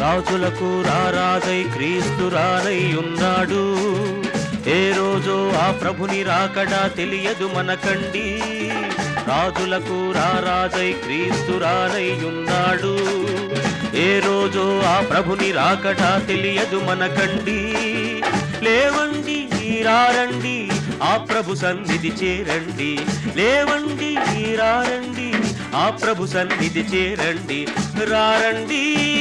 రాజులకు రారాజై క్రీస్తు రానై ఉన్నాడు. ఏ రోజో ఆ ప్రభుని రాకడా తెలియదు మనకండి. రాజులకు రారాజై క్రీస్తు రానై ఉన్నాడు. ఏ రోజో ఆ ప్రభుని రాకడా తెలియదు మనకండి. లేవండి రారండి ఆ ప్రభు సన్నిధి చేరండి. లేవండి రారండి ఆ ప్రభు సన్నిధి చేరండి. రారండి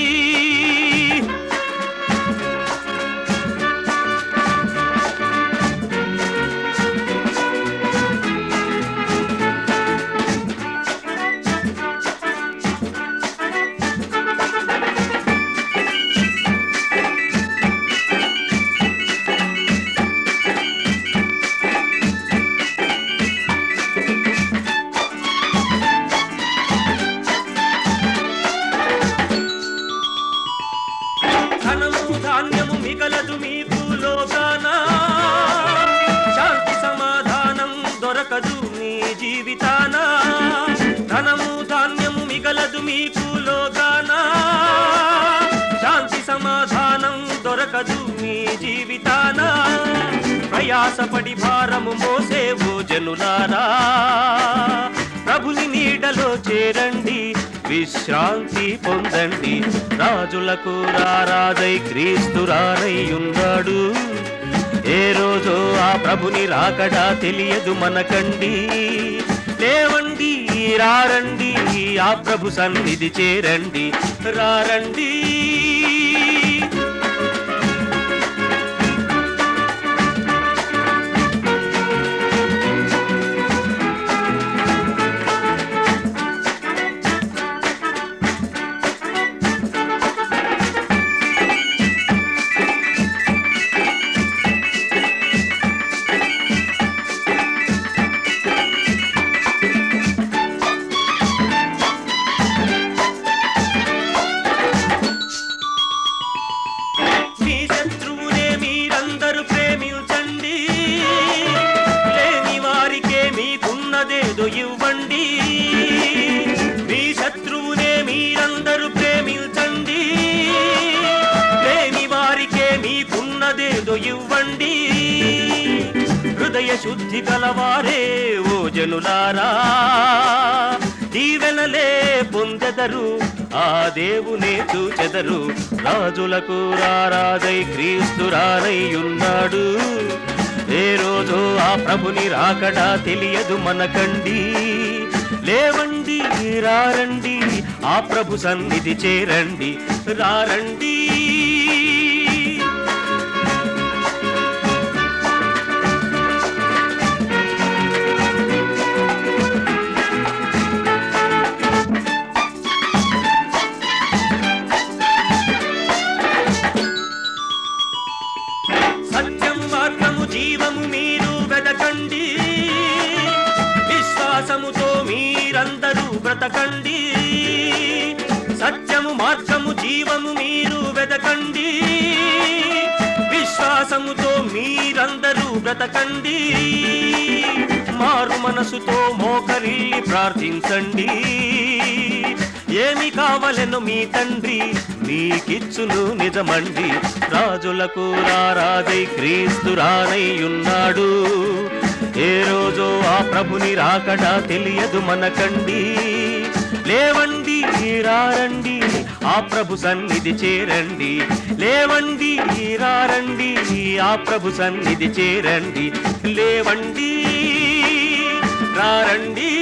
ధాన్యము మిగలదు మీకు లోకాన. శాంతి సమాధానం దొరకదు మీ జీవితాన. ధనము ధాన్యము మిగలదు మీకు లోకాన. శాంతి సమాధానం దొరకదు మీ జీవితాన. ప్రయాసపడి భారము మోసేవో జనులారా, ప్రభుని నీడలో చేరండి, విశ్రాంతి పొందండి. రాజులకు రారాజై క్రీస్తు రానై ఉన్నాడు. ఏ రోజో ఆ ప్రభుని రాకడా తెలియదు మనకండి. లేవండి రారండి ఆ ప్రభు సన్నిధి చేరండి. రారండి ఏదో ఇవ్వండి. మీ శత్రువునే మీరందరూ ప్రేమించండి. లేని వారికే మీకున్నదేదో ఇవ్వండి. హృదయ శుద్ధి గలవారే ఓ జనులారా, దీవెనలే పొందెదరు, ఆ దేవునే చూచెదరు. రాజులకు రారాజై క్రీస్తు రానై ఉన్నాడు. ఏ రోజో ఆ ప్రభుని రాకడా తెలియదు మనకండి. లేవండి రారండి ఆ ప్రభు సన్నిధి చేరండి. రారండి జీవము మీరు వెదకండి. విశ్వాసముతో మీరందరూ బ్రతకండి. సత్యము మార్గము జీవము మీరు వెదకండి. విశ్వాసముతో మీరందరూ బ్రతకండి. మారు మనసుతో మోకరిల్లి ప్రార్థించండి. ఏమి కావలెను మీ తండ్రి నీకిచ్చును నిజమండి. రాజులకు రారాజై క్రీస్తు రానై ఉన్నాడు. ఏ రోజో ఆ ప్రభుని రాకడా తెలియదు మనకండి. లేవండి రారండి ఆ ప్రభు సన్నిధి చేరండి. లేవండి రారండి ఆ ప్రభు సన్నిధి చేరండి. లేవండి రారండి